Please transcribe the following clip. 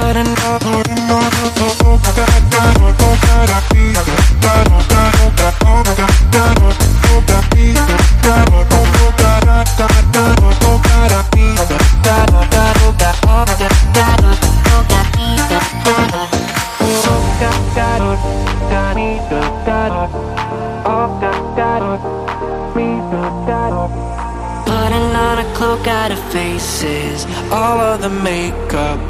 Putting on a cloak out of faces, all of the makeup